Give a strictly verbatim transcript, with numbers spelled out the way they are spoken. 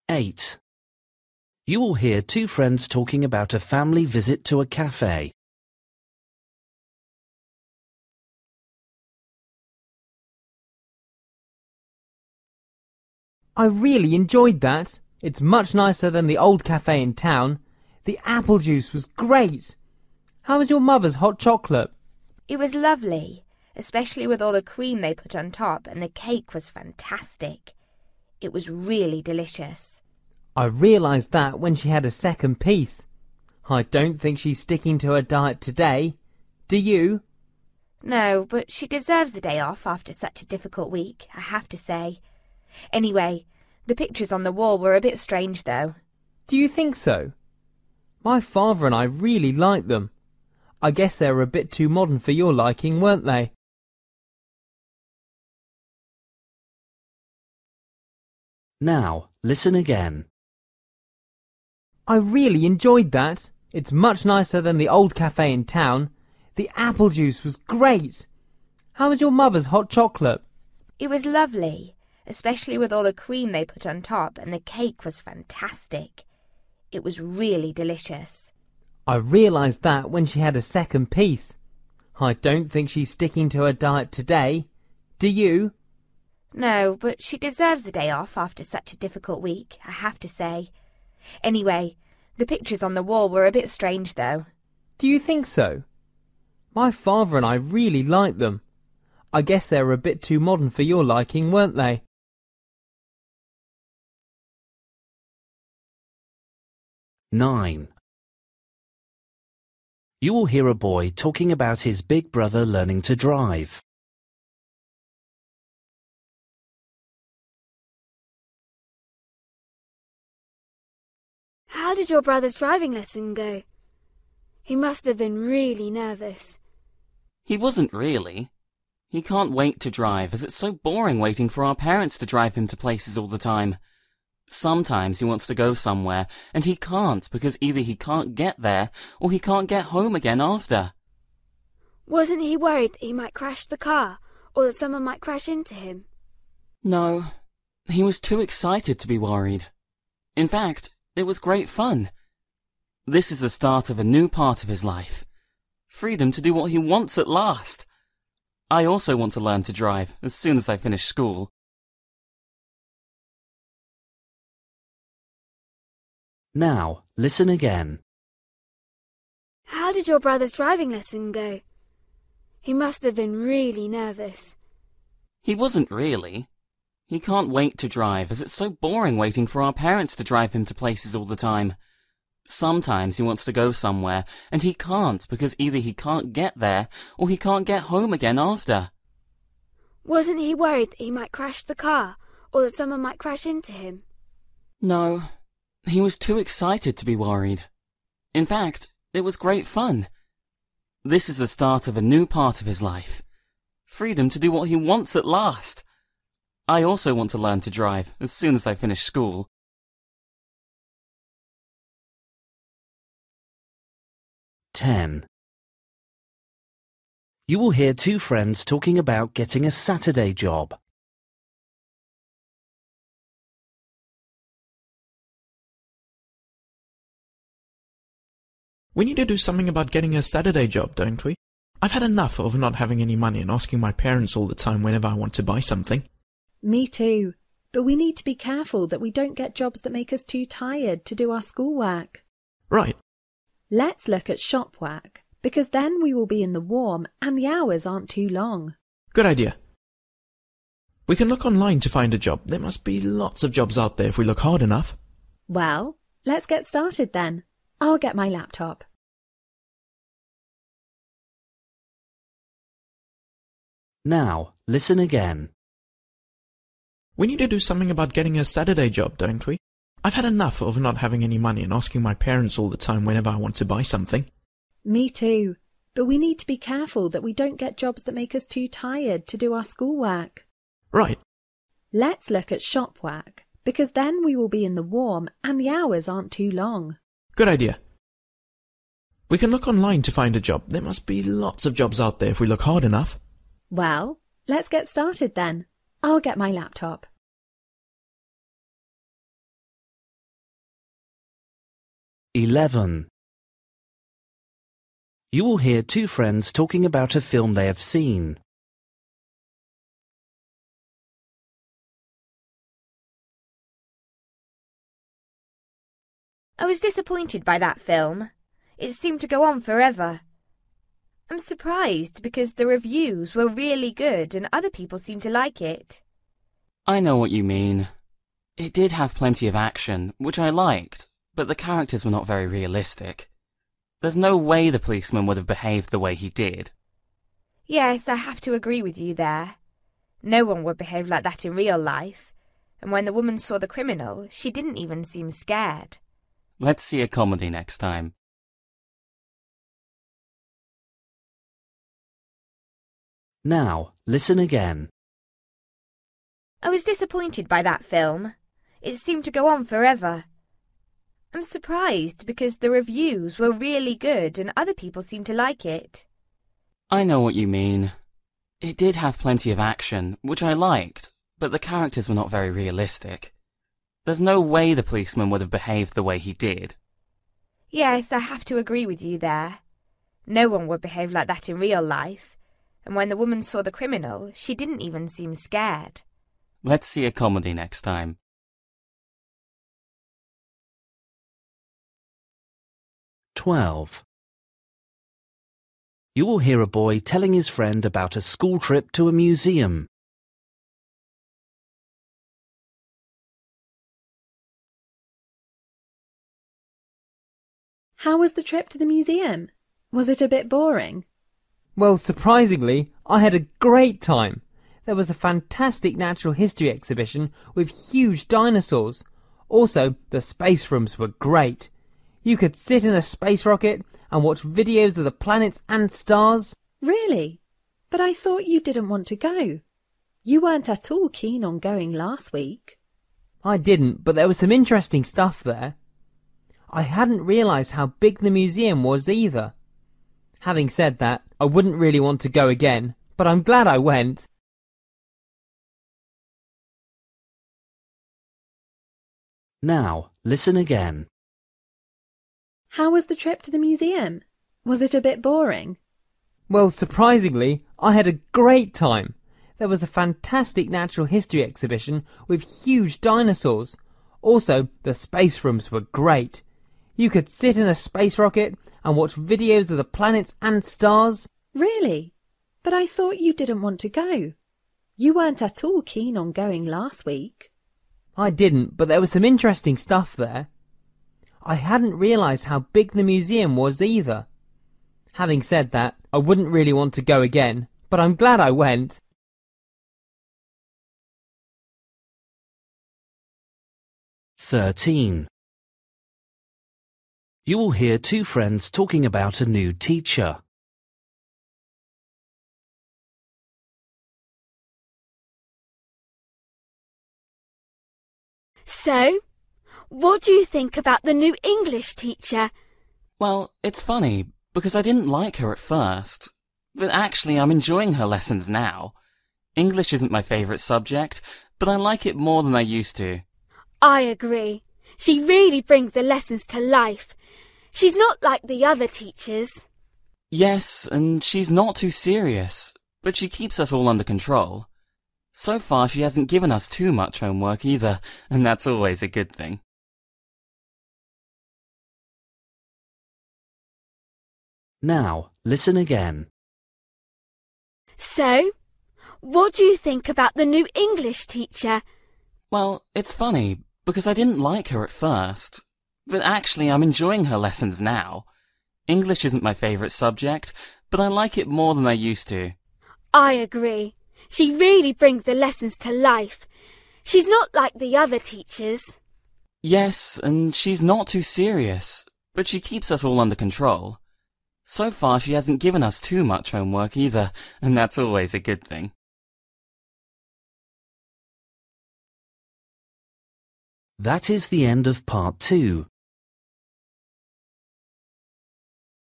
eight. You will hear two friends talking about a family visit to a cafe. I really enjoyed that. It's much nicer than the old cafe in town. The apple juice was great. How was your mother's hot chocolate? It was lovely, especially with all the cream they put on top, and the cake was fantastic. It was really delicious. I realised that when she had a second piece. I don't think she's sticking to her diet today. Do you? No, but she deserves a day off after such a difficult week, I have to say. Anyway, the pictures on the wall were a bit strange, though. Do you think so? My father and I really liked them. I guess they were a bit too modern for your liking, weren't they? Now, listen again. I really enjoyed that. It's much nicer than the old cafe in town. The apple juice was great. How was your mother's hot chocolate? It was lovely, especially with all the cream they put on top, and the cake was fantastic. It was really delicious. I realised that when she had a second piece. I don't think she's sticking to her diet today. Do you? No, but she deserves a day off after such a difficult week, I have to say. Anyway, the pictures on the wall were a bit strange, though. Do you think so? My father and I really liked them. I guess they were a bit too modern for your liking, weren't they? nine. You will hear a boy talking about his big brother learning to drive. How did your brother's driving lesson go? He must have been really nervous. He wasn't really. He can't wait to drive, as it's so boring waiting for our parents to drive him to places all the time. Sometimes he wants to go somewhere, and he can't because either he can't get there or he can't get home again after. Wasn't he worried that he might crash the car, or that someone might crash into him? No, he was too excited to be worried. In fact, it was great fun. This is the start of a new part of his life. Freedom to do what he wants at last. I also want to learn to drive as soon as I finish school. Now, listen again. How did your brother's driving lesson go? He must have been really nervous. He wasn't really. He can't wait to drive, as it's so boring waiting for our parents to drive him to places all the time. Sometimes he wants to go somewhere, and he can't because either he can't get there or he can't get home again after. Wasn't he worried that he might crash the car, or that someone might crash into him? No, he was too excited to be worried. In fact, it was great fun. This is the start of a new part of his life. Freedom to do what he wants at last. I also want to learn to drive as soon as I finish school. ten. You will hear two friends talking about getting a Saturday job. We need to do something about getting a Saturday job, don't we? I've had enough of not having any money and asking my parents all the time whenever I want to buy something. Me too. But we need to be careful that we don't get jobs that make us too tired to do our schoolwork. Right. Let's look at shop work, because then we will be in the warm and the hours aren't too long. Good idea. We can look online to find a job. There must be lots of jobs out there if we look hard enough. Well, let's get started then. I'll get my laptop. Now, listen again. We need to do something about getting a Saturday job, don't we? I've had enough of not having any money and asking my parents all the time whenever I want to buy something. Me too. But we need to be careful that we don't get jobs that make us too tired to do our schoolwork. Right. Let's look at shop work, because then we will be in the warm and the hours aren't too long. Good idea. We can look online to find a job. There must be lots of jobs out there if we look hard enough. Well, let's get started then. I'll get my laptop. eleven. You will hear two friends talking about a film they have seen. I was disappointed by that film. It seemed to go on forever. I'm surprised because the reviews were really good and other people seemed to like it. I know what you mean. It did have plenty of action, which I liked, but the characters were not very realistic. There's no way the policeman would have behaved the way he did. Yes, I have to agree with you there. No one would behave like that in real life. And when the woman saw the criminal, she didn't even seem scared. Let's see a comedy next time. Now, listen again. I was disappointed by that film. It seemed to go on forever. I'm surprised because the reviews were really good and other people seemed to like it. I know what you mean. It did have plenty of action, which I liked, but the characters were not very realistic. There's no way the policeman would have behaved the way he did. Yes, I have to agree with you there. No one would behave like that in real life. And when the woman saw the criminal, she didn't even seem scared. Let's see a comedy next time. twelve. You will hear a boy telling his friend about a school trip to a museum. How was the trip to the museum? Was it a bit boring? Well, surprisingly, I had a great time. There was a fantastic natural history exhibition with huge dinosaurs. Also, the space rooms were great. You could sit in a space rocket and watch videos of the planets and stars. Really? But I thought you didn't want to go. You weren't at all keen on going last week. I didn't, but there was some interesting stuff there. I hadn't realised how big the museum was either. Having said that, I wouldn't really want to go again, but I'm glad I went. Now, listen again. How was the trip to the museum? Was it a bit boring? Well, surprisingly, I had a great time. There was a fantastic natural history exhibition with huge dinosaurs. Also, the space rooms were great. You could sit in a space rocket and watch videos of the planets and stars. Really? But I thought you didn't want to go. You weren't at all keen on going last week. I didn't, but there was some interesting stuff there. I hadn't realised how big the museum was either. Having said that, I wouldn't really want to go again, but I'm glad I went. thirteen. You will hear two friends talking about a new teacher. So, what do you think about the new English teacher? Well, it's funny, because I didn't like her at first. But actually, I'm enjoying her lessons now. English isn't my favourite subject, but I like it more than I used to. I agree. She really brings the lessons to life. She's not like the other teachers. Yes, and she's not too serious, but she keeps us all under control. So far, she hasn't given us too much homework either, and that's always a good thing. Now, listen again. So, what do you think about the new English teacher? Well, it's funny, because I didn't like her at first. But actually, I'm enjoying her lessons now. English isn't my favourite subject, but I like it more than I used to. I agree. She really brings the lessons to life. She's not like the other teachers. Yes, and she's not too serious, but she keeps us all under control. So far, she hasn't given us too much homework either, and that's always a good thing. That is the end of part two.